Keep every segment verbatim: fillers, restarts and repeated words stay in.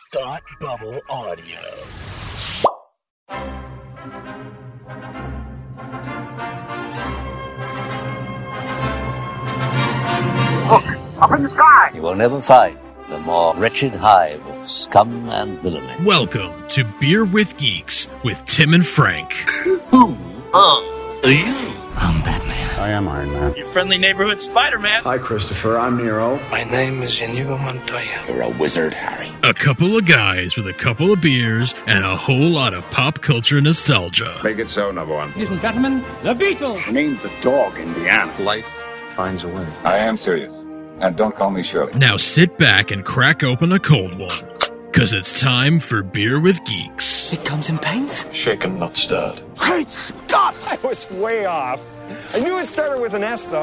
Thought Bubble Audio. Look, up in the sky! You will never find the more wretched hive of scum and villainy. Welcome to Beer with Geeks with Tim and Frank. Who are you? I'm Batman. I am Iron Man. Your friendly neighborhood Spider-Man. Hi, Christopher. I'm Nero. My name is Inigo Montoya. You're a wizard, Harry. A couple of guys with a couple of beers and a whole lot of pop culture nostalgia. Make it so, number one. Ladies and gentlemen, the Beatles. Name the dog, Indiana. Life finds a way. I am serious. And don't call me Shirley. Now sit back and crack open a cold one, because it's time for Beer with Geeks. It comes in paints? Shaken, not stirred. Great Scott! I was way off. I knew it started with an S, though.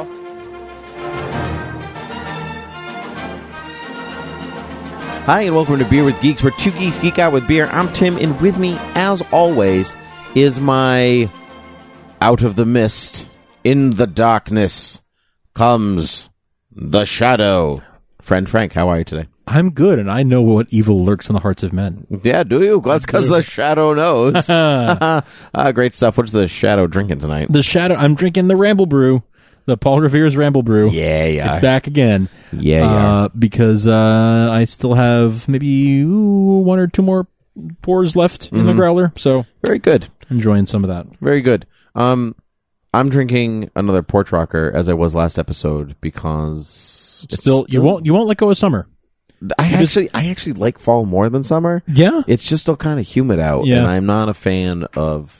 Hi, and welcome to Beer with Geeks, where two geeks geek out with beer. I'm Tim, and with me, as always, is my out of the mist, in the darkness, comes the shadow. Friend Frank, how are you today? I'm good, and I know what evil lurks in the hearts of men. Yeah, do you? That's because the shadow knows. uh, great stuff. What's the shadow drinking tonight? The shadow, I'm drinking the Ramble Brew, the Paul Revere's Ramble Brew. Yeah, yeah. It's back again. Yeah, yeah. Uh, because uh, I still have maybe ooh, one or two more pours left in mm-hmm. the growler, so very good. Enjoying some of that. Very good. Um, I'm drinking another Port Rocker, as I was last episode, because still, still you won't you won't let go of summer. I actually, I actually like fall more than summer. Yeah, it's just still kind of humid out, yeah. and I'm not a fan of.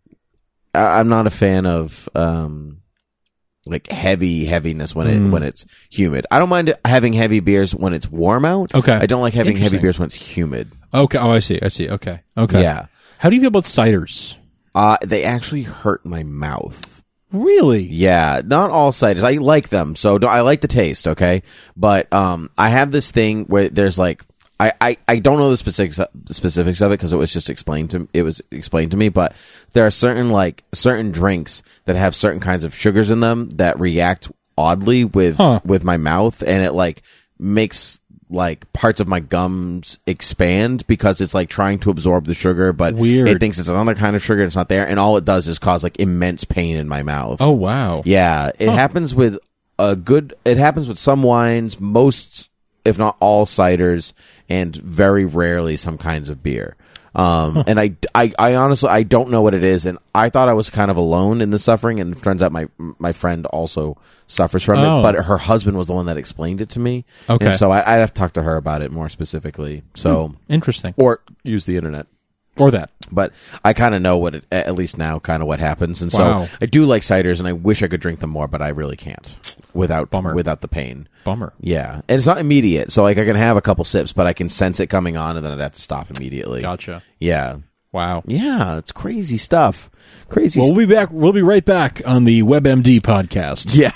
I'm not a fan of um, like heavy heaviness when it mm. when it's humid. I don't mind having heavy beers when it's warm out. Okay, I don't like having heavy beers when it's humid. Okay, oh, I see, I see. Okay, okay, yeah. How do you feel about ciders? Uh, they actually hurt my mouth. Really? Yeah, not all ciders. I like them, so don't, I like the taste, okay? But um, I have this thing where there's like, I, I, I don't know the specifics the specifics of it because it was just explained to it was explained to me. But there are certain like certain drinks that have certain kinds of sugars in them that react oddly with huh. with my mouth, and it like makes like parts of my gums expand because it's like trying to absorb the sugar, but Weird. It thinks it's another kind of sugar and it's not there, and all it does is cause like immense pain in my mouth. Oh wow. Yeah, it huh. happens with a good it happens with some wines, most if not all ciders, and very rarely some kinds of beer. Um, huh. and I, I, I honestly, I don't know what it is. And I thought I was kind of alone in the suffering. And it turns out my, my friend also suffers from oh. it, but her husband was the one that explained it to me. Okay. And so I, I'd have to talk to her about it more specifically. So hmm. Interesting. Or use the internet. Or that. But I kind of know what it, at least now, kind of what happens. And wow. so I do like ciders, and I wish I could drink them more, but I really can't without Bummer. without the pain. Bummer. Yeah. And it's not immediate. So like I can have a couple sips, but I can sense it coming on, and then I'd have to stop immediately. Gotcha. Yeah. Wow. Yeah. It's crazy stuff. Crazy Well, st- we'll be back. We'll be right back on the WebMD podcast. Yeah.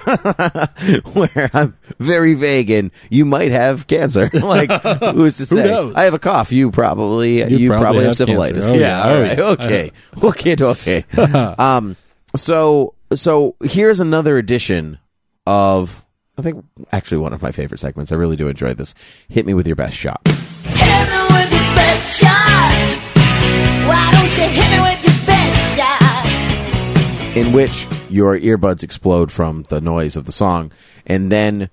Where I'm very vague and you might have cancer. Like, who's to say? Who knows? I have a cough. You probably, you, you probably, probably have, have syphilitis. Oh, yeah. yeah. All right. Okay. Okay. Okay. um, so, so here's another edition of, I think, actually one of my favorite segments. I really do enjoy this. Hit me with your best shot. Hit me with your best shot. Why don't you hit me with your best shot? In which your earbuds explode from the noise of the song, and then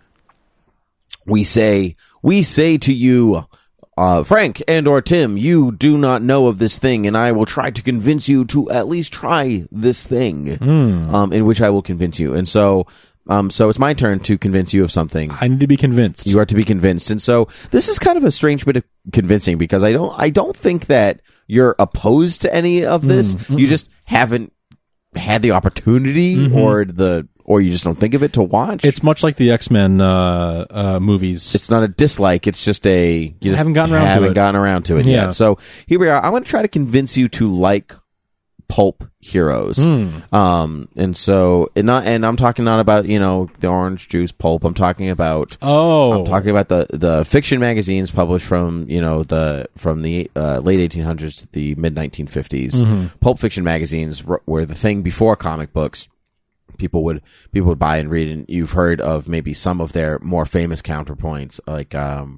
we say, we say to you, uh, Frank and or Tim, you do not know of this thing, and I will try to convince you to at least try this thing, mm. um, in which I will convince you. And so, um, so it's my turn to convince you of something. I need to be convinced. You are to be convinced. And so this is kind of a strange bit of convincing, because I don't, I don't think that you're opposed to any of this. Mm. You just haven't had the opportunity mm-hmm. or the or you just don't think of it to watch. It's much like the X-Men uh, uh, movies. It's not a dislike. It's just a you just haven't gotten around haven't to it. gotten around to it yeah. yet. So here we are. I want to try to convince you to like pulp heroes. Mm. Um, and so, and not, and I'm talking not about, you know, the orange juice pulp. I'm talking about, oh, I'm talking about the, the fiction magazines published from, you know, the, from the uh, late eighteen hundreds to the mid nineteen fifties. Mm-hmm. Pulp fiction magazines were the thing before comic books. People would, people would buy and read, and you've heard of maybe some of their more famous counterpoints, like, um,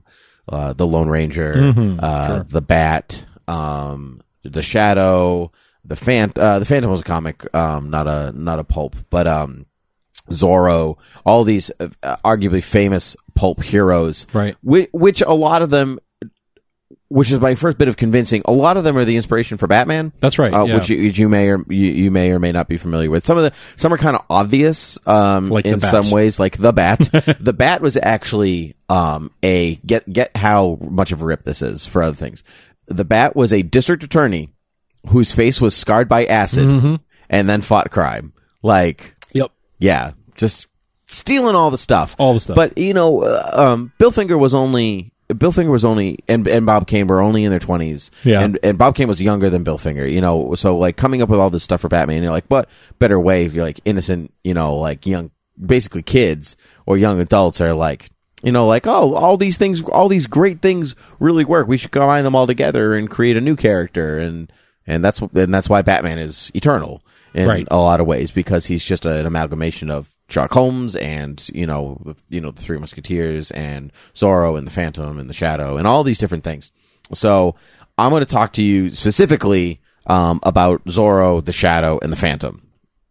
uh, the Lone Ranger, Mhm, uh, sure. the Bat, um, the Shadow, the Phant- uh, the Phantom was a comic, um, not a not a pulp, but um, Zorro, all these uh, arguably famous pulp heroes, right? Which, which a lot of them. Which is my first bit of convincing. A lot of them are the inspiration for Batman. That's right. Uh, yeah. Which, you, which you may or you, you may or may not be familiar with. Some of the some are kind of obvious, um, Like the in Bat. some ways, like the Bat. The Bat was actually um, a get get how much of a rip this is for other things. The Bat was a district attorney whose face was scarred by acid Mhm. and then fought crime. Like, Yep. yeah, just stealing all the stuff, all the stuff. But you know, uh, um, Bill Finger was only. Bill Finger was only, and, and Bob Kane were only in their twenties. Yeah. And, and Bob Kane was younger than Bill Finger, you know, so like coming up with all this stuff for Batman, you're like, what better way if you're like innocent, you know, like young, basically kids or young adults are like, you know, like, oh, all these things, all these great things really work. We should combine them all together and create a new character. And, and that's, and that's why Batman is eternal in Right. a lot of ways, because he's just an amalgamation of Sherlock Holmes and, you know, the, you know, the Three Musketeers and Zorro and the Phantom and the Shadow and all these different things. So I'm going to talk to you specifically um, about Zorro, the Shadow, and the Phantom.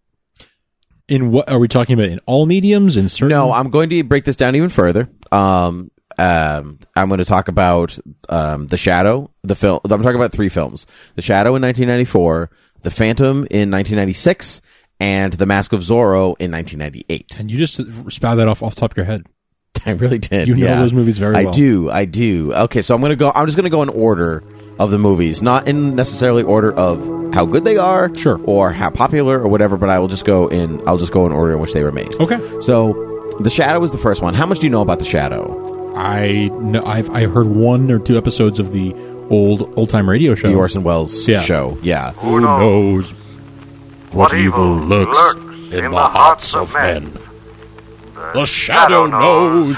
In what are we talking about? In all mediums? In certain? No, I'm going to break this down even further. Um, um, I'm going to talk about um, the Shadow, the film. I'm talking about three films: The Shadow in nineteen ninety-four, The Phantom in nineteen ninety-six, and The Mask of Zorro in nineteen ninety-eight. And you just spout that off off the top of your head. I really did. You know yeah. those movies very I well. do. I do. Okay, so I'm gonna go. I'm just gonna go in order of the movies, not in necessarily order of how good they are, sure, or how popular or whatever. But I will just go in. I'll just go in order in which they were made. Okay. So, The Shadow was the first one. How much do you know about The Shadow? I know I've I heard one or two episodes of the old old time radio show, The Orson Welles yeah. show. Yeah. Who knows what evil lurks in the hearts of men? The Shadow knows.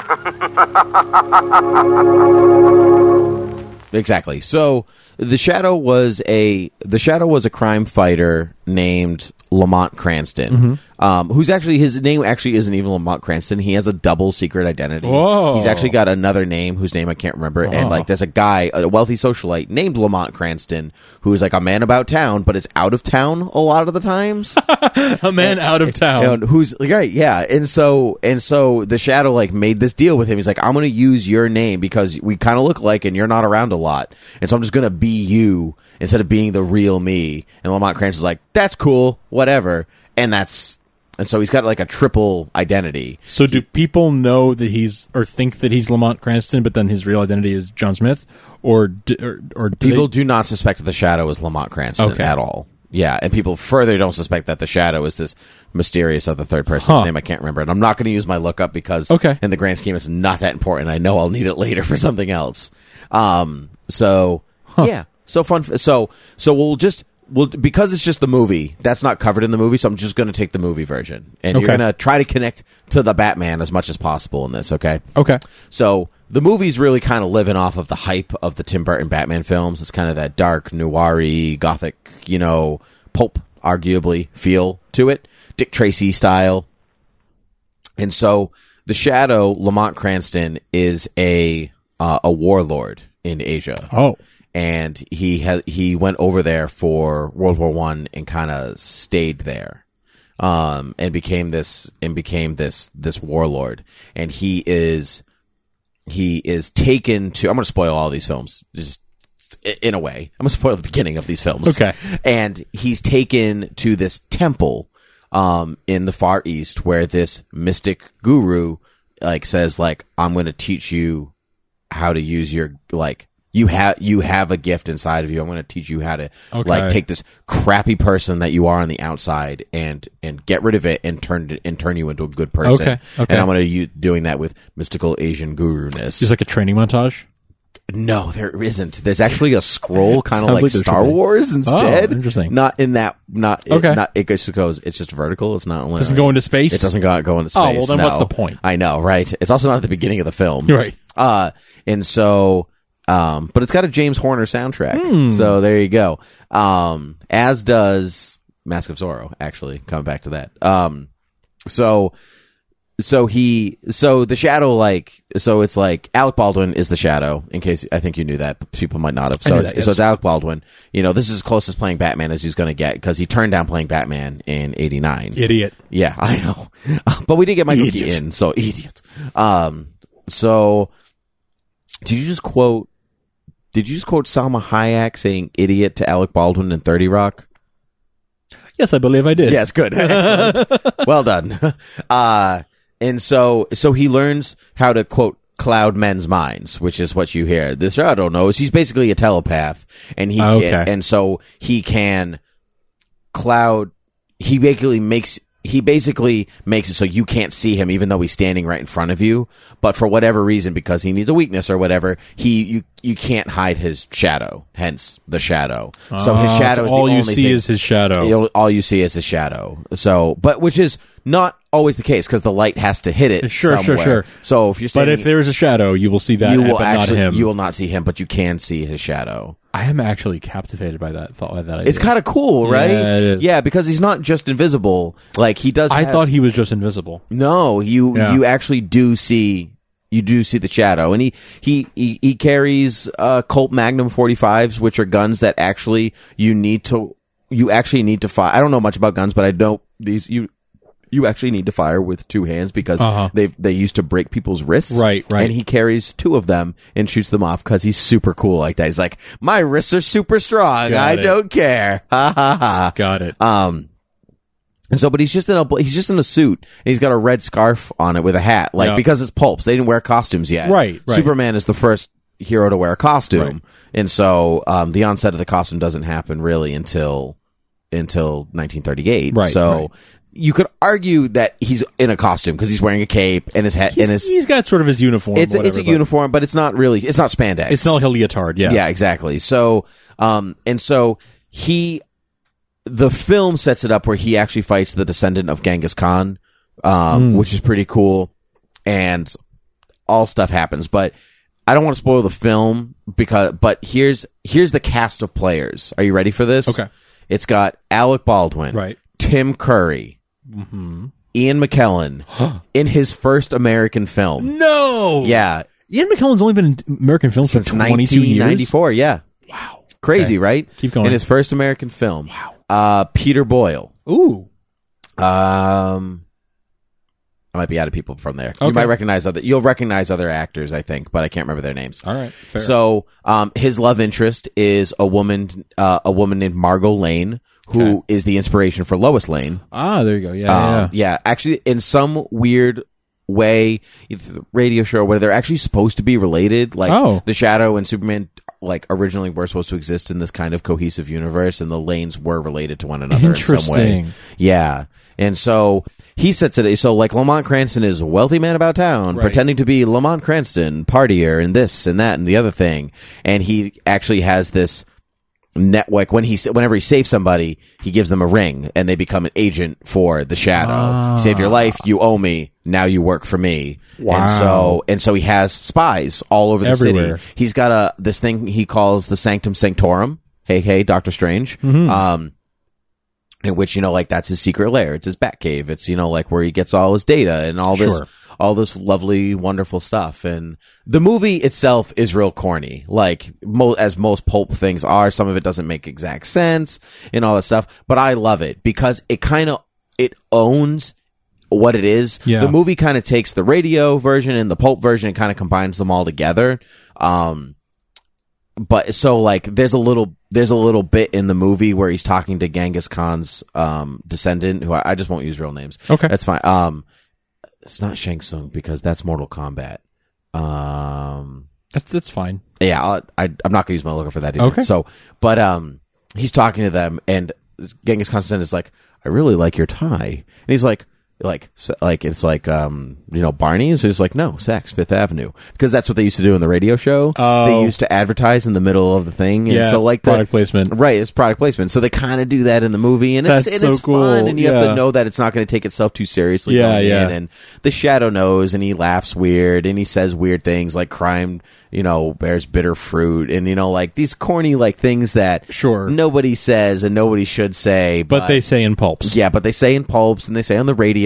Exactly. So the Shadow was a the Shadow was a crime fighter named Lamont Cranston, Mm-hmm. um, who's actually his name actually isn't even Lamont Cranston. He has a double secret identity. Whoa. He's actually got another name whose name I can't remember. And Oh. like, there's a guy, a wealthy socialite named Lamont Cranston, who is like a man about town, but is out of town a lot of the times. A man out of town. And who's like, right, yeah, and so and so the Shadow like made this deal with him. He's like, I'm going to use your name because we kind of look like, and you're not around a lot, and so I'm just going to be you instead of being the real me. And Lamont Cranston's like, that's cool, whatever, and that's and so he's got like a triple identity. So do people know that he's or think that he's Lamont Cranston, but then his real identity is John Smith, or d- or, or do People they- do not suspect that the Shadow is Lamont Cranston Okay. at all. Yeah, and people further don't suspect that the Shadow is this mysterious other third person whose Huh. name I can't remember. And I'm not going to use my lookup because Okay. in the grand scheme it's not that important. I know I'll need it later for something else. Um, so yeah, so fun. So so we'll just we'll because it's just the movie that's not covered in the movie. So I'm just going to take the movie version, and you're Okay. going to try to connect to the Batman as much as possible in this. Okay. Okay. So the movie's really kind of living off of the hype of the Tim Burton Batman films. It's kind of that dark, noir-y, gothic, you know, pulp, arguably, feel to it. Dick Tracy style. And so the Shadow, Lamont Cranston, is a uh, a warlord in Asia. Oh. And he ha- he went over there for World War One and kind of stayed there. Um, and became this and became this this warlord. And he is he is taken to. I'm going to spoil all these films, just in a way. I'm going to spoil the beginning of these films. Okay. And he's taken to this temple um, in the Far East where this mystic guru like says like, I'm going to teach you how to use your like. You have you have a gift inside of you. I'm going to teach you how to Okay. like take this crappy person that you are on the outside and and get rid of it and turn it and turn you into a good person. Okay. Okay. And I'm going to use doing that with mystical Asian guru-ness. It's like a training montage. No, there isn't. There's actually a scroll, kind of Sounds like, like there Star should be. Wars instead. Oh, interesting. Not in that. Not Okay. It, not, it just goes. It's just vertical. It's not. Doesn't go into space? It doesn't go go into space. Oh, well, then no. what's the point? I know, right? It's also not at the beginning of the film, Right. Uh, and so, um, but it's got a James Horner soundtrack. Hmm. So there you go. Um, as does Mask of Zorro. Actually, coming back to that. Um, so. so he so the Shadow like so it's like Alec Baldwin is the Shadow, in case I think you knew that, but people might not have. So it's, that, yes. so it's Alec Baldwin. You know, this is as close as playing Batman as he's going to get, because he turned down playing Batman in eighty-nine. Idiot. Yeah, I know. But we did get Michael Idiot. Keaton, so idiot. Um so did you just quote did you just quote Salma Hayek saying idiot to Alec Baldwin in thirty Rock? Yes, I believe I did. Yes, good. Excellent. Well done. Uh And so, so he learns how to, quote, cloud men's minds, which is what you hear. The Shadow knows he's basically a telepath, and he Okay. can, and so he can cloud. He basically makes he basically makes it so you can't see him, even though he's standing right in front of you. But for whatever reason, because he needs a weakness or whatever, he you you can't hide his shadow. Hence the shadow. So his Ah, shadow so is all the you only see thing- is his shadow. You'll- All you see is his shadow. So, but which is not always the case, because the light has to hit it. Sure, sure, somewhere. sure. So if you're But standing, if there is a shadow, you will see that, you will but actually not him. you will not see him, but you can see his shadow. I am actually captivated by that thought. By that idea. It's kind of cool, right? Yeah, it is. Yeah, because he's not just invisible. Like he does. I have- thought he was just invisible. No, you Yeah. you actually do see you do see the shadow, and he he he, he carries uh, Colt Magnum forty-fives, which are guns that actually you need to you actually need to fire. I don't know much about guns, but I know these you. You actually need to fire with two hands, because Uh-huh. they they used to break people's wrists. Right, right. And he carries two of them and shoots them off because he's super cool like that. He's like, my wrists are super strong. Got I it. don't care. Ha ha ha. Got it. Um, and so, but he's just in a he's just in a suit, and he's got a red scarf on it with a hat, like Yeah. because it's pulps. They didn't wear costumes yet. Right, right. Superman is the first hero to wear a costume, Right. and so um, the onset of the costume doesn't happen really until until nineteen thirty-eight. Right, So. right. You could argue that he's in a costume because he's wearing a cape and his hat He's, and his. he's got sort of his uniform. It's a, it's whatever, a but uniform, but it's not really. It's not spandex. It's not like a leotard. Yeah. Yeah, exactly. So, um, and so he, the film sets it up where he actually fights the descendant of Genghis Khan, um, Mm. which is pretty cool, and all stuff happens. But I don't want to spoil the film because, but here's here's the cast of players. Are you ready for this? Okay. It's got Alec Baldwin, Right. Tim Curry, Mm-hmm. Ian McKellen in his first American film. No. Yeah, Ian McKellen's only been in American films for twenty-two nineteen years. ninety-four, yeah. Wow. Crazy, Okay. right? Keep going. In his first American film. Wow. Uh, Peter Boyle. Ooh. Um, I might be out of people from there. You Okay. might recognize other, you'll recognize other actors, I think, but I can't remember their names. All right. Fair. So, um, his love interest is a woman, uh, a woman named Margot Lane, who Okay. is the inspiration for Lois Lane. Ah, there you go. Yeah. Um, yeah. yeah, actually, in some weird way, either the radio show where they're actually supposed to be related. Like Oh. the Shadow and Superman, like originally were supposed to exist in this kind of cohesive universe, and the Lanes were related to one another in some way. Interesting. Yeah, and so he sets it. So like Lamont Cranston is a wealthy man about town, Right. pretending to be Lamont Cranston, partier, and this and that and the other thing, and he actually has this. Net like when he whenever he saves somebody, he gives them a ring and they become an agent for the Shadow. Ah. Saved your life, you owe me. Now you work for me. Wow. And so and so he has spies all over the Everywhere. city. He's got a this thing he calls the Sanctum Sanctorum. Hey, hey, Doctor Strange. Mm-hmm. Um, in which you know, like that's his secret lair. It's his Batcave. It's you know, like where he gets all his data and all this. Sure. All this lovely, wonderful stuff. And the movie itself is real corny, like mo- as most pulp things are. Some of it doesn't make exact sense and all that stuff, but I love it because it kind of, it owns what it is. Yeah. The movie kind of takes the radio version and the pulp version and kind of combines them all together. Um, but so like there's a little, there's a little bit in the movie where he's talking to Genghis Khan's, um, descendant, who I, I just won't use real names. Okay. That's fine. Um, It's not Shang Tsung because that's Mortal Kombat. Um, That's that's fine. yeah, I'll, I, I'm not gonna use my logo for that either. Okay. So, but um, he's talking to them, and Genghis Khan is like, "I really like your tie," and he's like, "Like, so, like it's like um, you know, Barney's." It's like, "No, Saks Fifth Avenue," because that's what they used to do in the radio show. Oh. They used to advertise in the middle of the thing, and Yeah, so like the, product placement. right? It's product placement. So they kind of do that in the movie, and it's That's and so it's cool. fun, and you have Yeah. to know that it's not going to take itself too seriously. Yeah, going yeah. in, and the Shadow knows, and he laughs weird, and he says weird things like crime, you know, bears bitter fruit, and you know, like these corny like things that Sure. nobody says and nobody should say, But, but, they say in pulps. yeah, but they say in pulps and they say on the radio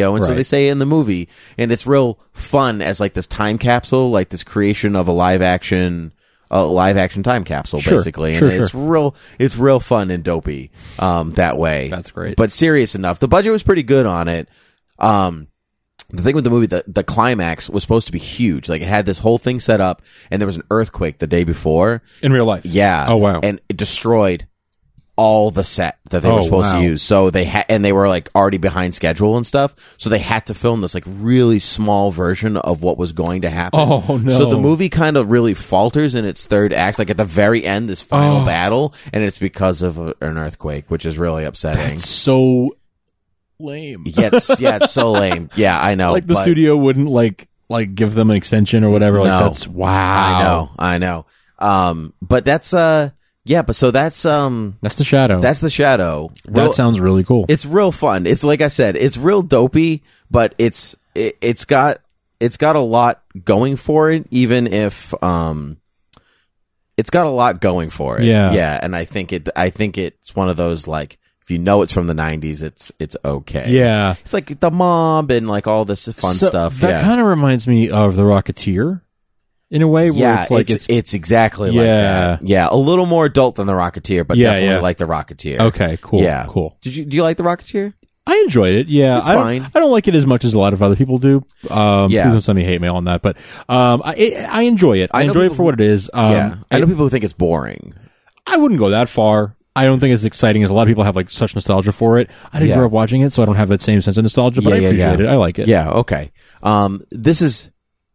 studio, and so Right. they say it in the movie, and it's real fun as like this time capsule, like this creation of a live action, a live action time capsule, Sure. basically. Sure, and it's sure. real, it's real fun and dopey, um, that way. That's great. But serious enough. The budget was pretty good on it. Um, the thing with the movie, the, the climax was supposed to be huge. Like it had this whole thing set up, and there was an earthquake the day before. In real life. Yeah. Oh, wow. And it destroyed all the set that they Oh, were supposed wow. to use. So they had, and they were like already behind schedule and stuff. So they had to film this like really small version of what was going to happen. Oh, no. So the movie kind of really falters in its third act, like at the very end, this final Oh. battle, and it's because of a, an earthquake, which is really upsetting. That's so lame. yeah, it's, yeah, it's so lame. Yeah, I know. Like the but- studio wouldn't like like give them an extension or whatever. Like No. that's wow. I know, I know. Um, but that's uh, yeah, but so that's um, That's the Shadow. that's the Shadow. that Real- sounds really cool. It's real fun. It's like I said, it's real dopey, but it's it, it's got it's got a lot going for it. Even if um, it's got a lot going for it. Yeah. yeah. And I think it. I think it's one of those like if you know it's from the nineties, it's it's okay. Yeah. it's like the Mob and like all this fun So stuff. That yeah. kind of reminds me of The Rocketeer in a way where Yeah, it's like it's, it's, it's exactly like Yeah. that. Yeah, a little more adult than the Rocketeer, but Yeah, definitely yeah. like the Rocketeer. okay, cool. Yeah, Cool. Did you do you like the Rocketeer? I enjoyed it. Yeah. It's I don't, fine. I don't like it as much as a lot of other people do. Um, Yeah. please don't send me hate mail on that, but, um, I, it, I enjoy it. I, I know enjoy it people for who- what it is. Um, yeah, I know it- people think it's boring. I wouldn't go that far. I don't think it's exciting as a lot of people have like such nostalgia for it. I didn't Yeah. grow up watching it, so I don't have that same sense of nostalgia, but I appreciate it. I like it. Yeah, okay. Um, this is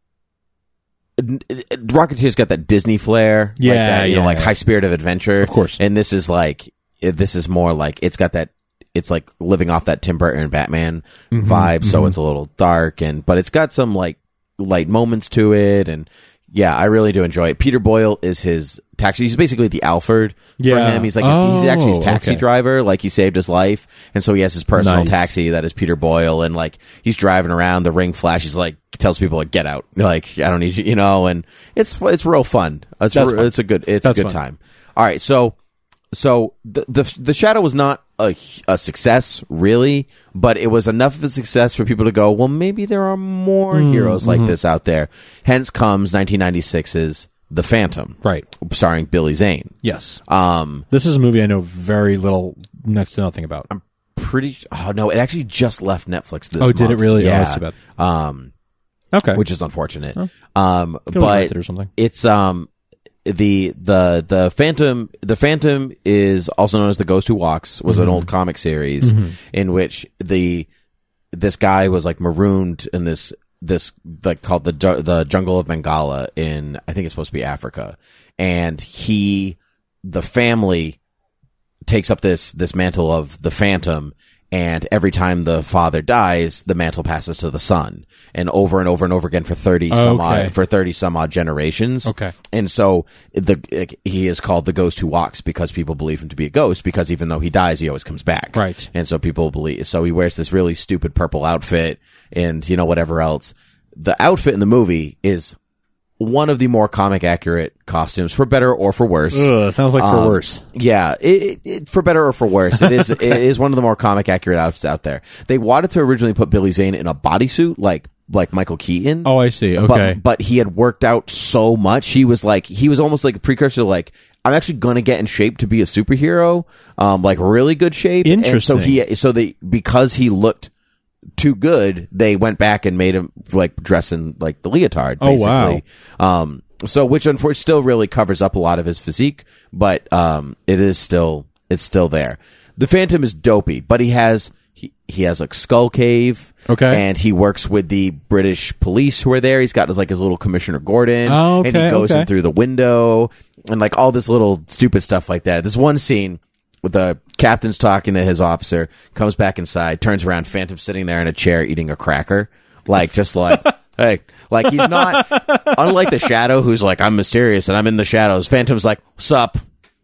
Rocketeer's got that Disney flair, like Yeah, that, you yeah, know, like yeah. High Spirit of Adventure, Of course. And this is like this is more like it's got that. It's like living off that Tim Burton and Batman Mm-hmm, vibe, so it's a little dark and but it's got some like light moments to it, and yeah, I really do enjoy it. Peter Boyle is his taxi. He's basically the Alfred for Yeah. him. He's like his, he's actually his Oh, taxi okay. driver. Like he saved his life, and so he has his personal Nice. taxi that is Peter Boyle, and like he's driving around. The ring flash. He's like tells people like get out. Like I don't need you, you know. And it's it's real fun. It's That's re- fun. it's a good it's That's a good fun. time. All right, so so the the the Shadow was not a, a success really, but it was enough of a success for people to go, well, maybe there are more Mm, heroes mm-hmm. like this out there. Hence comes nineteen ninety-six's The Phantom, Right. starring Billy Zane. Yes. Um, This is a movie I know very little, next to nothing about. pretty. Oh no, it actually just left Netflix this Oh, month. did it really? Oh, Yeah. that's too bad. Um, Okay. which is unfortunate. Oh. Um, Can we rent but it or something? it's um the the the Phantom the Phantom is also known as the Ghost Who Walks, was Mm-hmm. an old comic series in which the this guy was like marooned in this this like called the Ju- the Jungle of Bengala in I think it's supposed to be Africa, and he the family takes up this this mantle of the Phantom. And every time the father dies, the mantle passes to the son, and over and over and over again for thirty some Okay. odd for thirty some odd generations. Okay. And so the he is called the Ghost Who Walks because people believe him to be a ghost, because even though he dies, he always comes back. Right. And so people believe. So he wears this really stupid purple outfit, and you know whatever else. The outfit in the movie is one of the more comic accurate costumes, for better or for worse. Ugh, sounds like for Um, worse. Yeah, it, it, it, for better or for worse, it is it is one of the more comic accurate outfits out there. They wanted to originally put Billy Zane in a bodysuit like like Michael Keaton. Oh, I see. Okay. But, but he had worked out so much. He was like he was almost like a precursor to like I'm actually going to get in shape to be a superhero, um, like really good shape. Interesting. And so he so they because he looked too good, they went back and made him like dress in like the leotard. Oh, Basically. wow. Um, so which unfortunately still really covers up a lot of his physique, but um, it is still it's still there. The Phantom is dopey, but he has he he has like Skull Cave. Okay. And he works with the British police who are there. He's got his like his little Commissioner Gordon. Oh, okay, and he goes okay. in through the window and like all this little stupid stuff like that. This one scene with the captain's talking to his officer, comes back inside, turns around, Phantom sitting there in a chair eating a cracker. Like, just like, hey, like he's not, unlike the Shadow, who's like, I'm mysterious and I'm in the shadows. Phantom's like, sup?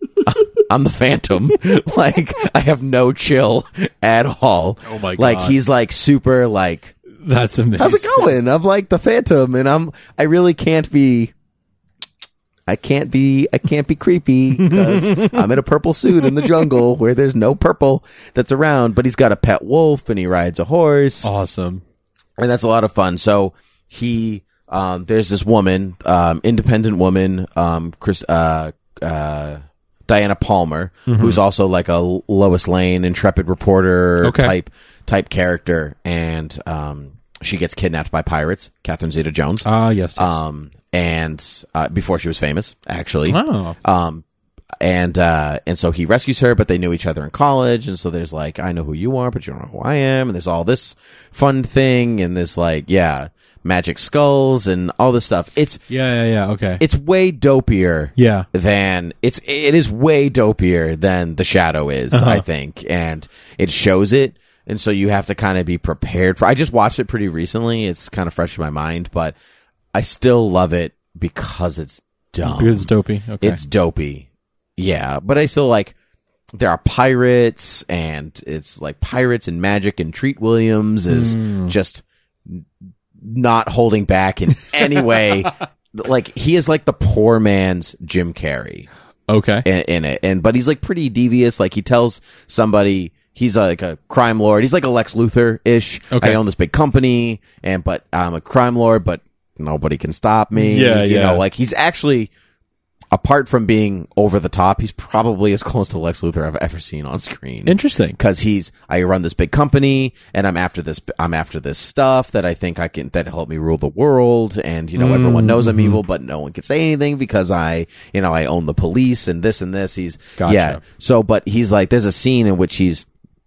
I'm the Phantom. Like, I have no chill at all. Oh my God. Like, he's like super like, That's amazing. how's it going? I'm like the Phantom and I'm, I really can't be, I can't be I can't be creepy because I'm in a purple suit in the jungle where there's no purple that's around, but he's got a pet wolf and he rides a horse. Awesome. And that's a lot of fun. So he um there's this woman, um independent woman, um Chris uh uh Diana Palmer, mm-hmm. who's also like a Lois Lane intrepid reporter okay. type type character, and um she gets kidnapped by pirates, Catherine Zeta-Jones. Ah, uh, yes, yes. Um, and uh, before she was famous, actually. Oh. Um, and uh, and so he rescues her, but they knew each other in college, and so there's like, I know who you are, but you don't know who I am, and there's all this fun thing, and this like, yeah, magic skulls and all this stuff. It's yeah, yeah, yeah. Okay, it's way dopier. Yeah. Than it's it is way dopier than The Shadow is, uh-huh. I think, and it shows it. And so you have to kind of be prepared for. I just watched it pretty recently. It's kind of fresh in my mind, but I still love it because it's dumb. Because it's dopey. Okay. It's dopey. Yeah, but I still like. There are pirates, and it's like pirates and magic, and Treat Williams is mm. just not holding back in any way. Like he is like the poor man's Jim Carrey. Okay. In, in it, and but he's like pretty devious. Like he tells somebody. He's like a crime lord. He's like a Lex Luthor-ish. Okay. I own this big company, and but I'm a crime lord, but nobody can stop me. Yeah, you yeah. know, like he's actually, apart from being over the top, he's probably as close to Lex Luthor I've ever seen on screen. Interesting, because he's I run this big company, and I'm after this. I'm after this stuff that I think I can that help me rule the world, and you know, mm-hmm. everyone knows I'm evil, but no one can say anything because I, you know, I own the police and this and this. He's gotcha. yeah. So, but he's like, there's a scene in which he's.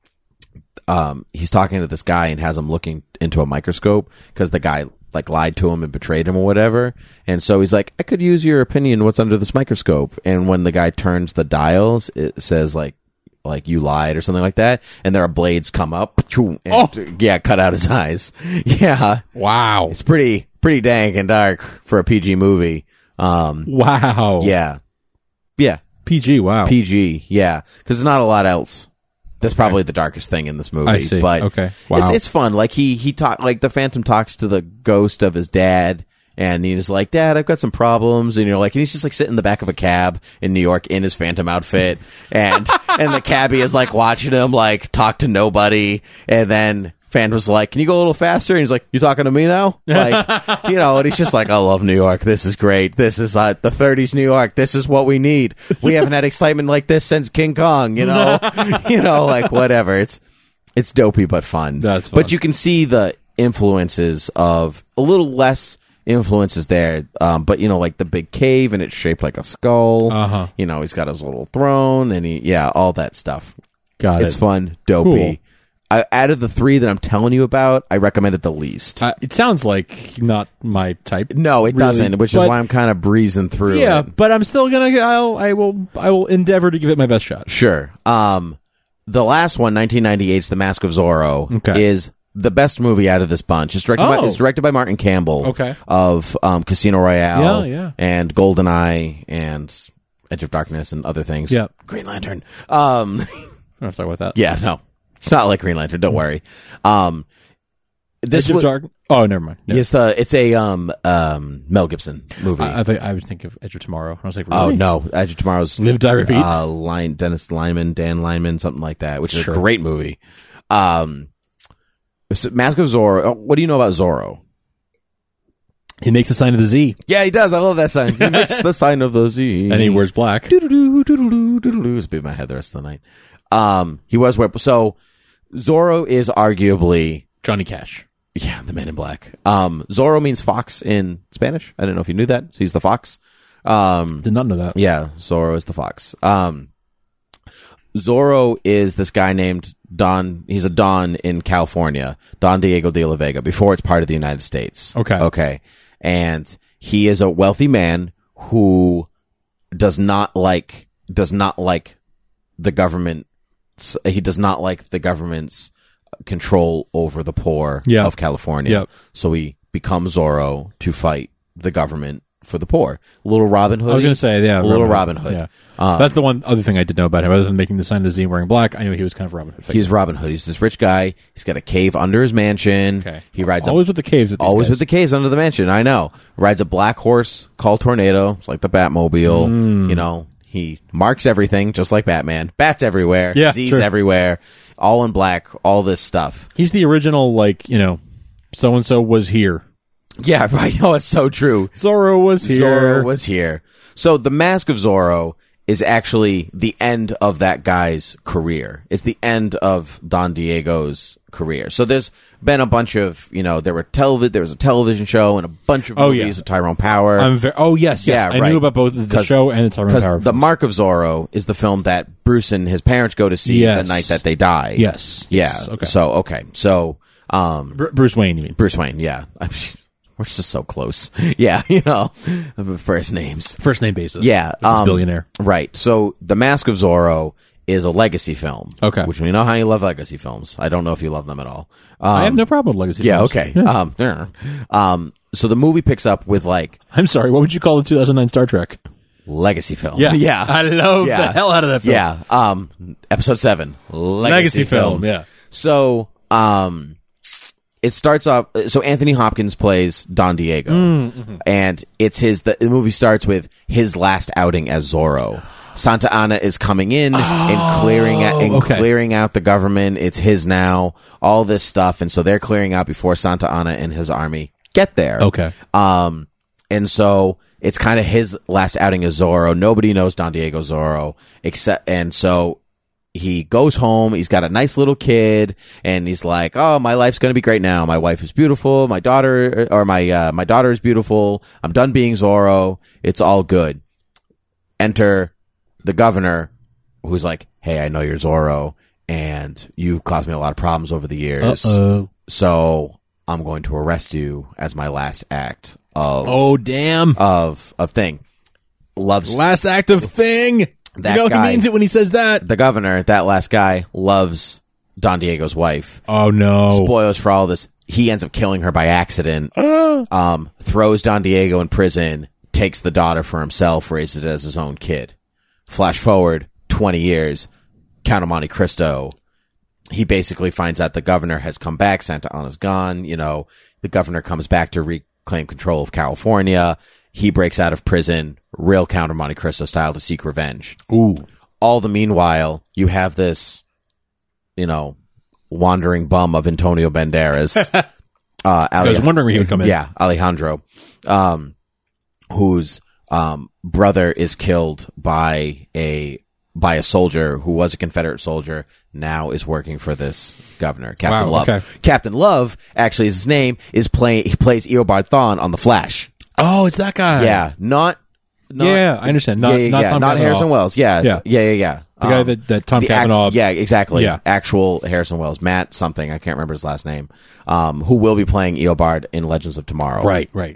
Um, he's talking to this guy and has him looking into a microscope because the guy like lied to him and betrayed him or whatever. And so he's like, I could use your opinion. What's under this microscope? And when the guy turns the dials, it says like, like you lied or something like that. And there are blades come up. And, oh. yeah, cut out his eyes. Yeah. Wow. It's pretty, pretty dank and dark for a P G movie. Um, wow. Yeah. Yeah. P G. Wow. P G. Yeah. Cause there's not a lot else. That's okay. Probably the darkest thing in this movie. I see. But okay. Wow. It's, it's fun. Like he, he talk, like the Phantom talks to the ghost of his dad, and he's like, Dad, I've got some problems. And you're like, and he's just like sitting in the back of a cab in New York in his Phantom outfit. And, and the cabbie is like watching him like talk to nobody. And then Phantom was like, can you go a little faster? And he's like, you talking to me now? Like, you know, and he's just like, I love New York. This is great. This is uh, the thirties New York. This is what we need. We haven't had excitement like this since King Kong, you know, you know, like whatever. It's, it's dopey, but fun. That's fun. But you can see the influences of a little less influences there. Um, but you know, like the big cave and it's shaped like a skull. Uh-huh. You know, he's got his little throne and he, yeah, all that stuff. Got it. It's fun. Dopey. Cool. I, out of the three that I'm telling you about, I recommend it the least. Uh, it sounds like not my type. No, it really, doesn't, which but, is why I'm kind of breezing through yeah, it. but I'm still gonna. I'll. I will. I will endeavor to give it my best shot. Sure. Um, the last one, nineteen ninety-eight's The Mask of Zorro, okay. is the best movie out of this bunch. It's directed, oh. by, it's directed by Martin Campbell. Okay. Of um, Casino Royale. Yeah, yeah. And GoldenEye and Edge of Darkness and other things. Yeah. Green Lantern. Um, I don't have to talk about that. Yeah. No. It's not like Green Lantern. Don't worry. Um, this Edge was, of Dark. Oh, never mind. No. It's the it's a um um Mel Gibson movie. I, I think I would think of Edge of Tomorrow. I was like, really? Oh no, Edge of Tomorrow's Live, Die, Repeat. Uh, Line Dennis Lyman, Dan Lyman, something like that, which is sure. a great movie. Um, so Mask of Zorro. Oh, what do you know about Zorro? He makes the sign of the Z. Yeah, he does. I love that sign. He makes the sign of the Z, and he wears black. Doodle-doo, doodle-doo, doodle-doo. It's been in my head the rest of the night. Um, he was wear so. Zorro is arguably Johnny Cash. Yeah, the Man in Black. Um, Zorro means fox in Spanish. I don't know if you knew that. He's the fox. Um, Did not know that. Yeah, Zorro is the fox. Um, Zorro is this guy named Don. He's a Don in California, Don Diego de la Vega, before it's part of the United States. Okay. Okay. And he is a wealthy man who does not like, does not like the government. He does not like the government's control over the poor yeah. of California. Yep. So he becomes Zorro to fight the government for the poor. Little Robin Hood. I was going to say, yeah, Little Robin Hood. Yeah. Um, That's the one other thing I did know about him. Other than making the sign of the Z wearing black, I knew he was kind of Robin Hood. Figure. He's Robin Hood. He's this rich guy. He's got a cave under his mansion. Okay. He rides always a, with the caves. With these always guys. with the caves under the mansion. I know. Rides a black horse called Tornado. It's like the Batmobile. Mm. You know, he marks everything just like Batman. Bats everywhere. Yeah, Z's sure. everywhere. All in black. All this stuff. He's the original, like, you know, so and so was here. Yeah, right. Oh, it's so true. Zorro was here. Zorro was here. So the Mask of Zorro is actually the end of that guy's career. It's the end of Don Diego's career. So there's been a bunch of, you know, there were televi- there was a television show and a bunch of Oh, movies yeah. with Tyrone Power. I'm very, oh, yes, yes. Yeah, I right. knew about both the show and the Tyrone Because Power. The Mark of Zorro is the film that Bruce and his parents go to see Yes. the night that they die. Yes. Yeah. Yes. Okay. So, okay. So, um, Br- Bruce Wayne, you mean? Bruce Wayne, yeah. We're just so close. Yeah, you know, first names. First name basis. Yeah. With this um, billionaire. Right. So The Mask of Zorro is a legacy film. Okay. Which we know how you love legacy films. I don't know if you love them at all. Um, I have no problem with legacy yeah, films. okay. Yeah. Um, yeah. um, so the movie picks up with like I'm sorry, what would you call the two thousand nine Star Trek? legacy film. Yeah. Yeah. I love Yeah. the hell out of that film. Yeah. Um, episode seven. Legacy, Legacy film, yeah. So, um, it starts off. So Anthony Hopkins plays Don Diego, Mm-hmm. and it's his. The, the movie starts with his last outing as Zorro. Santa Anna is coming in and clearing out, and okay. clearing out the government. It's his now. All this stuff, and so they're clearing out before Santa Anna and his army get there. Okay. Um, and so it's kind of his last outing as Zorro. Nobody knows Don Diego Zorro except, and so. He goes home. He's got a nice little kid, and he's like, "Oh, my life's gonna be great now. My wife is beautiful. My daughter, or my uh, my daughter is beautiful. I'm done being Zorro. It's all good." Enter the governor, who's like, "Hey, I know you're Zorro, and you've caused me a lot of problems over the years. Uh-oh. So I'm going to arrest you as my last act of Oh, damn. of of thing." Loves Last act of thing. That you know guy. he means it when he says that. the governor, that last guy, loves Don Diego's wife. Oh, no. Spoilers for all this. He ends up killing her by accident. um, throws Don Diego in prison, takes the daughter for himself, raises it as his own kid. Flash forward twenty years, Count of Monte Cristo. He basically finds out the governor has come back. Santa Anna's gone. You know, the governor comes back to reclaim control of California. He breaks out of prison, real Count of Monte Cristo style, to seek revenge. Ooh. All the meanwhile, you have this, you know, wandering bum of Antonio Banderas. uh, I was wondering where he would come in. Yeah, Alejandro, um, whose um, brother is killed by a by a soldier who was a Confederate soldier, now is working for this governor, Captain Wow, Love. okay. Captain Love, actually, his name is play. He plays Eobard Thawne on The Flash. Oh, it's that guy. Yeah, not. not Yeah, I understand. Not- yeah, yeah, not yeah, Tom not Cavanaugh. Harrison Wells. Yeah, Yeah. yeah, yeah, yeah. The guy Um, that, that Tom the Cavanaugh. Ac- yeah, exactly. Yeah. Actual Harrison Wells, Matt something. I can't remember his last name. Um, who will be playing Eobard in Legends of Tomorrow? Right, right.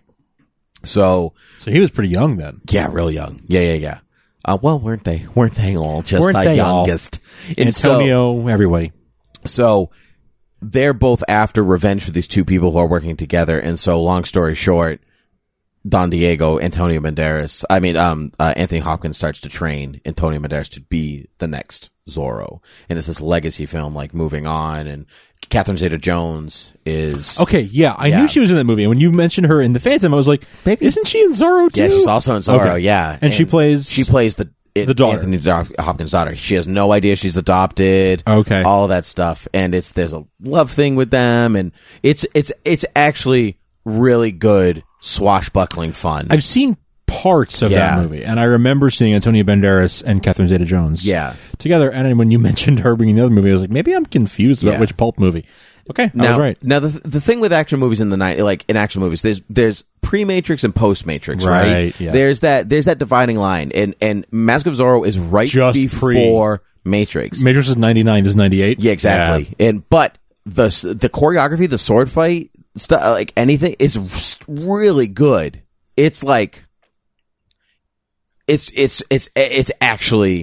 So, So he was pretty young then. yeah, real young. Yeah, yeah, yeah. Uh, well, weren't they? Weren't they all just Weren't the they all? youngest? And so- Antonio, everybody. So they're both after revenge for these two people who are working together. And so, long story short, Don Diego, Antonio Banderas, I mean, um, uh, Anthony Hopkins starts to train Antonio Banderas to be the next Zorro. And it's this legacy film, like, moving on. And Catherine Zeta-Jones is... Okay, yeah, I Yeah. knew she was in that movie. And when you mentioned her in The Phantom, I was like, Maybe. isn't she in Zorro too? Yeah, she's also in Zorro, Okay. yeah. And, she plays... She plays the... It, The daughter. Anthony Do- Hopkins' daughter. She has no idea she's adopted. Okay. All of that stuff. And it's, there's a love thing with them. And it's, it's, it's actually really good swashbuckling fun. I've seen parts of Yeah. that movie, and I remember seeing Antonio Banderas and Catherine Zeta-Jones Yeah. together. And then when you mentioned her being in the other movie, I was like, maybe I'm confused about Yeah. which pulp movie. Okay, I now, was right. Now, the the thing with action movies in the night, like in action movies, there's there's pre-Matrix and post-Matrix, right? Right, yeah. There's that there's that dividing line, and and Mask of Zorro is right Just before Matrix. Matrix is ninety-nine, this is ninety-eight. Yeah, exactly. And but the the choreography, the sword fight stuff, like anything, is really good. It's like it's it's it's it's actually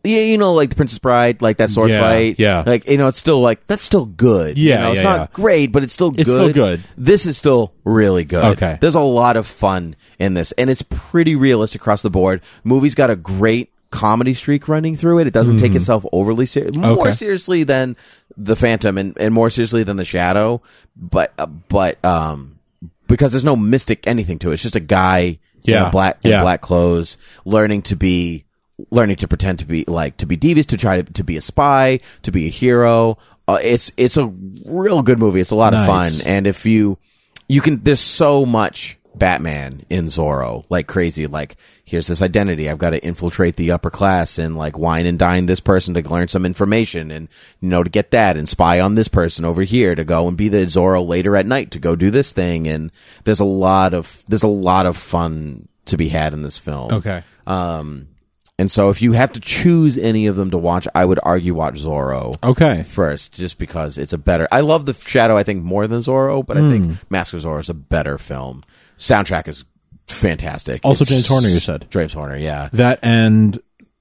Yeah, you know, like the Princess Bride, like that sword Yeah, fight. yeah. Like, you know, it's still like, that's still good. Yeah, you know, it's yeah, not yeah. great, but it's still It's good. still good. This is still really good. Okay. There's a lot of fun in this, and it's pretty realistic across the board. Movie's got a great comedy streak running through it. It doesn't take itself overly serious, more Okay. seriously than The Phantom and, and more seriously than The Shadow, but, uh, but, um, because there's no mystic anything to it. It's just a guy Yeah. in black, in Yeah. black clothes learning to be, learning to pretend to be like, to be devious, to try to, to be a spy, to be a hero. Uh, it's, it's a real good movie. It's a lot of Nice. fun. And if you, you can, there's so much Batman in Zorro, like crazy. Like, here's this identity. I've got to infiltrate the upper class and like wine and dine this person to learn some information and, you know, to get that and spy on this person over here to go and be the Zorro later at night to go do this thing. And there's a lot of, there's a lot of fun to be had in this film. Okay. Um, and so if you have to choose any of them to watch, I would argue watch Zorro. Okay. First, just because it's a better, I love The Shadow, I think, more than Zorro, but I Mm. think Mask of Zorro is a better film. Soundtrack is fantastic. Also It's- James Horner, you said? James Horner, yeah. That and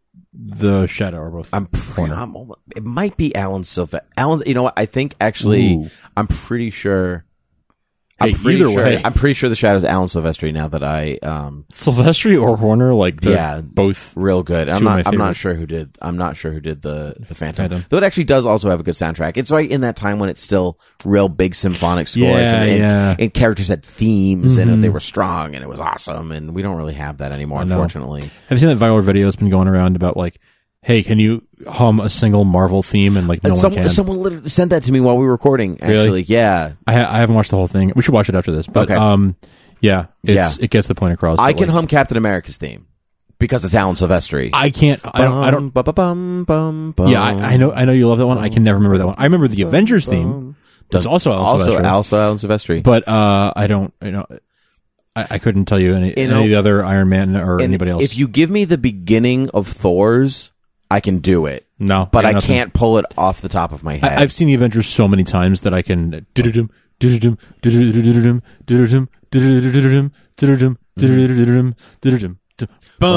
The Shadow are both. I'm, pre- I'm almost, it might be Alan Silva. Alan, you know what? I think actually, Ooh. I'm pretty sure. I'm Hey, pretty either sure. way. I'm pretty sure The Shadow's Alan Silvestri. Now that I, um, Silvestri or Horner, like they're yeah, both real good. I'm two of my not. I'm not favorites. sure who did. I'm not sure who did the the Phantom. Phantom. Though it actually does also have a good soundtrack. It's right in that time when it's still real big symphonic scores Yeah, and, and, yeah. and characters had themes Mhm. and they were strong and it was awesome. And we don't really have that anymore, I know. unfortunately. Have you seen that viral video that's been going around about like, hey, can you hum a single Marvel theme and like no And some, one can? someone literally sent that to me while we were recording. Actually, Really? yeah. I, ha- I haven't watched the whole thing. We should watch it after this. But Okay. um, yeah, it's, Yeah. it gets the point across. I that, can like, hum Captain America's theme because it's Alan Silvestri. I can't. I don't. I don't. Bum, bum, bum, bum, Yeah, I, I know. I know you love that one. I can never remember that one. I remember the Avengers theme. It's also Alan also Silvestri. also Alan Silvestri. But uh, I don't. You know, I, I couldn't tell you any, You know, any of the other Iron Man or And anybody else. If you give me the beginning of Thor's, I can do it. No, but I I got nothing. can't pull it off the top of my head. I, I've seen the Avengers so many times that I can. do-do-dum, do-do-dum, do-do-do-do-do-dum, do-do-dum, do-do-do-do-do-dum, do-do-dum, do-do-do-do-do-dum, do-do-dum, do-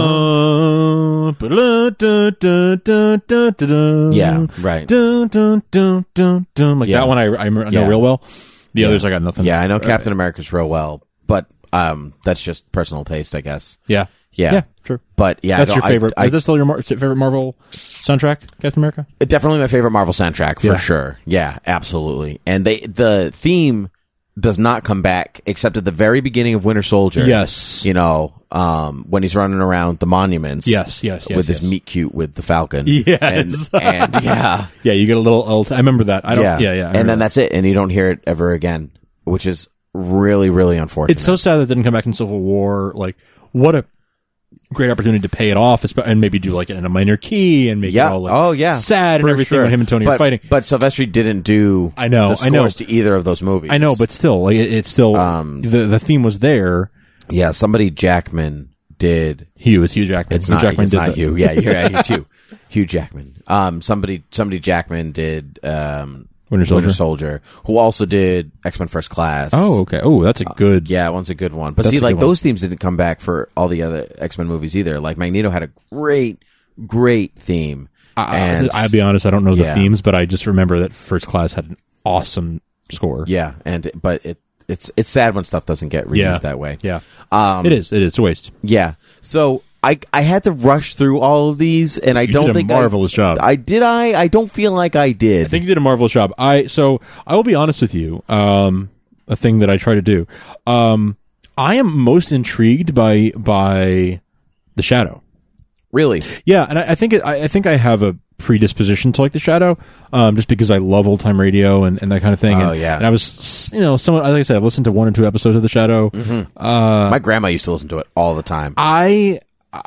Bum, ba-da-da-da-da-da-da-da. Yeah, right. Dun, dun, dun, dun, dun. Like Yeah. that one I, I know Yeah. real well. The Yeah. others I got nothing. Yeah, I know Uh, Captain America's real well, but um, that's just personal taste, I guess. Yeah. Yeah, Yeah, sure. But yeah, That's I your don't- favorite. I, Is this still your Mar- favorite Marvel soundtrack, Captain America? I, definitely my favorite Marvel soundtrack for Yeah. sure. Yeah, absolutely. And they the theme does not come back except at the very beginning of Winter Soldier. Yes. You know, um, when he's running around the monuments. Yes, yes, yes, With yes. his meet cute with the Falcon. Yes. And, and yeah. Yeah, you get a little. little I remember that. I don't. Yeah, yeah. I and remember then that. that's it, and you don't hear it ever again, which is really, really unfortunate. It's so sad that it didn't come back in Civil War. Like, what a great opportunity to pay it off, espe- and maybe do like it in a minor key and make yeah. it all like oh yeah, sad For and everything sure. when him and Tony but, are fighting. But Silvestri didn't do. I know, the I know. scores to either of those movies. I know, but still, like it, it's still Um, the the theme was there. yeah, somebody Jackman did. Hugh, it's Hugh Jackman. It's Hugh not. Jackman it's did not the- Hugh. Yeah, you're right. It's Hugh. Hugh Jackman. Um, somebody, somebody Jackman did. Um, Winter Soldier? Winter Soldier, who also did X-Men First Class. Oh, okay. Oh, that's a good. Yeah, one's a good one. But That's see, a like good one. those themes didn't come back for all the other X-Men movies either. Like Magneto had a great, great theme. I, and I, I'll be honest, I don't know the Yeah. themes, but I just remember that First Class had an awesome score. yeah, and but it it's it's sad when stuff doesn't get reused Yeah. that way. Yeah. Um, It is. It is. It's a waste. Yeah. So I I had to rush through all of these, and I You don't did a think marvelous I, job. I did. I I don't feel like I did. I think you did a marvelous job. I so I will be honest with you. Um, a thing that I try to do. Um, I am most intrigued by by the Shadow. Really? Yeah, and I, I think it, I, I think I have a predisposition to like the Shadow, um, just because I love old time radio and, and that kind of thing. Oh, and, yeah. and I was, you know, someone like I said, I've listened to one or two episodes of the Shadow. Mm-hmm. Uh, My grandma used to listen to it all the time. I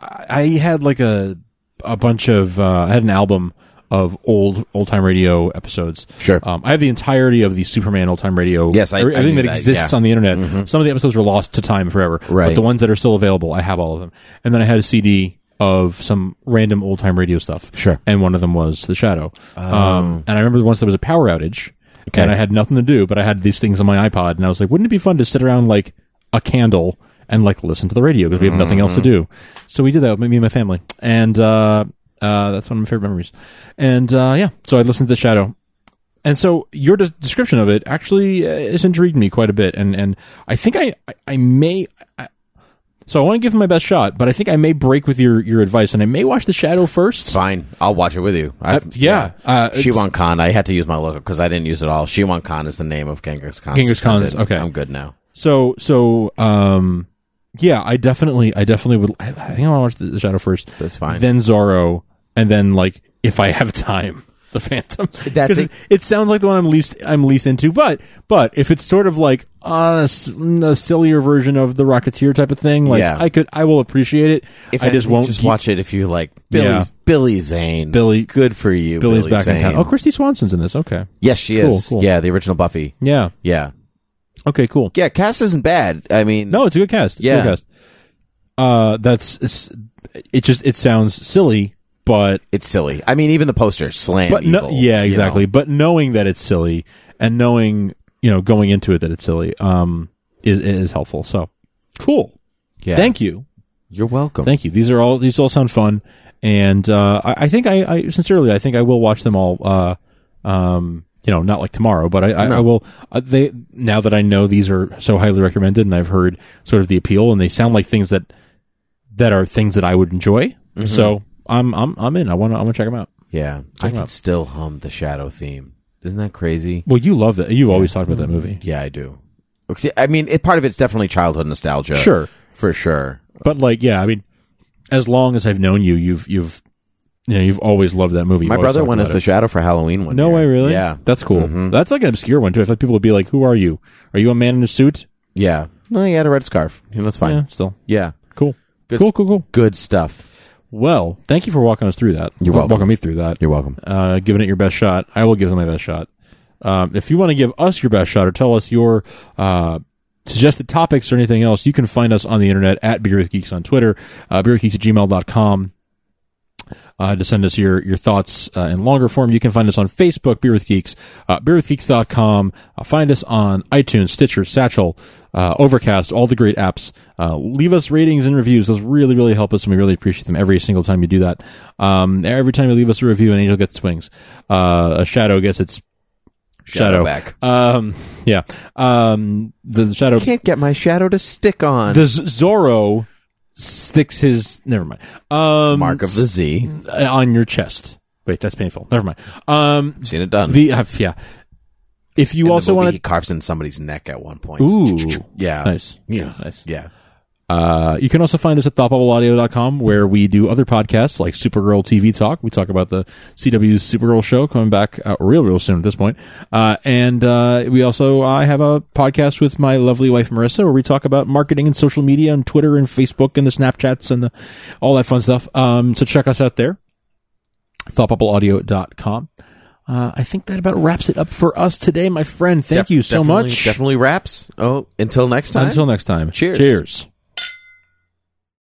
I had like a a bunch of uh, I had an album of old old time radio episodes. Sure. Um, I have the entirety of the Superman old time radio. Yes, I- I everything knew that that, exists yeah. on the internet. Mhm. Some of the episodes were lost to time forever. Right. But the ones that are still available, I have all of them. And then I had a C D of some random old time radio stuff. Sure. And one of them was The Shadow. Oh. Um, and I remember once there was a power outage. Okay. And I had nothing to do, but I had these things on my iPod, and I was like, wouldn't it be fun to sit around like a candle and like listen to the radio because we have nothing else to do? So we did that with me and my family, and uh, Uh, that's one of my favorite memories. And uh, yeah, so I listened to The Shadow. And so your de- description of it actually uh, has intrigued me quite a bit. And, and I think I, I, I may... I, so I want to give him my best shot, but I think I may break with your, your advice, and I may watch The Shadow first. It's fine. I'll watch it with you. Uh, yeah. yeah. Uh, Shiwan Khan. I had to use my logo because I didn't use it all. Shiwan Khan is the name of Genghis Khan. Genghis Khan. Okay. I'm good now. So, so, um... yeah, I definitely, I definitely would. I, I think I want to watch The Shadow first. That's fine. Then Zorro, and then like if I have time, The Phantom. That's it. it. It sounds like the one I'm least, I'm least into. But, but if it's sort of like uh, a sillier version of the Rocketeer type of thing, like yeah. I could, I will appreciate it. If I just anything, won't just keep, watch it if you like. Billy's Yeah. Billy Zane. Billy, good for you. Billy's Billy back Zane. in town. Oh, Christy Swanson's in this. Okay. Yes, she Cool, is. cool. Yeah, the original Buffy. Yeah. Yeah. Okay. Cool. Yeah, cast isn't bad. I mean, No, it's a good cast. It's Yeah. a good cast. Uh, that's it's, it. Just it sounds silly, but it's silly. I mean, even the poster slam. but no, evil, yeah, exactly. You know? But knowing that it's silly and knowing, you know, going into it that it's silly, um, is is helpful. So cool. Yeah. Thank you. You're welcome. Thank you. These are all these all sound fun, and uh, I, I think I, I sincerely I think I will watch them all. Uh, um, you know, not like tomorrow, but I, I, No. I will. Uh, they now that I know these are so highly recommended, and I've heard sort of the appeal, and they sound like things that that are things that I would enjoy. Mm-hmm. So I'm I'm I'm in. I want to I want to check them out. Yeah, I them can out. still hum the Shadow theme. Isn't that crazy? Well, you love that. You've always talked about that movie. Yeah, I do. Okay, I mean, it, part of it's definitely childhood nostalgia. Sure. For sure. But like, yeah, I mean, as long as I've known you, you've you've you know you've always loved that movie. My You've always brother talked went about as the it. Shadow for Halloween one No year. way, really? Yeah. That's cool. Mhm. That's like an obscure one too. I thought people would be like, "Who are you? Are you a man in a suit?" Yeah. No, he had a red scarf. You know, that's fine. Yeah, still Yeah. cool. Good cool, cool, cool. Good stuff. Well, thank you for walking us through that. You're Wa- welcome. Walking me through that. You're welcome. Uh, giving it your best shot. I will give them my best shot. Um, if you want to give us your best shot or tell us your uh, suggested topics or anything else, you can find us on the internet at Beer with Geeks on Twitter, uh, beer with geeks at gmail dot com. Uh, to send us your, your thoughts uh, in longer form. You can find us on Facebook, Beer with Geeks, uh, beer with geeks dot com. Uh, find us on iTunes, Stitcher, Satchel, uh, Overcast, all the great apps. Uh, leave us ratings and reviews. Those really, really help us, and we really appreciate them every single time you do that. Um, every time you leave us a review, an angel gets wings. Uh, a shadow gets its shadow, Shadow back. Um, yeah. Um, the, the shadow. Can't get my shadow to stick on. The Z- Zorro sticks his never mind um Mark of the Z on your chest. Wait, that's painful. Never mind. Um, I've seen it done. the uh, yeah. If you In the also movie, want he to, carves in somebody's neck at one point. ooh, Yeah. nice, Yeah. nice. Yeah. Uh, you can also find us at thought bubble audio dot com, where we do other podcasts like Supergirl T V Talk. We talk about the C W's Supergirl show coming back uh, real, real soon at this point. Uh, and uh, we also I have a podcast with my lovely wife Marissa, where we talk about marketing and social media and Twitter and Facebook and the Snapchats and the, all that fun stuff. Um, so check us out there. thought bubble audio dot com. Uh, I think that about wraps it up for us today, my friend. Thank Def- you so definitely- much. Definitely wraps. Oh, until next time. Until next time. Cheers. Cheers.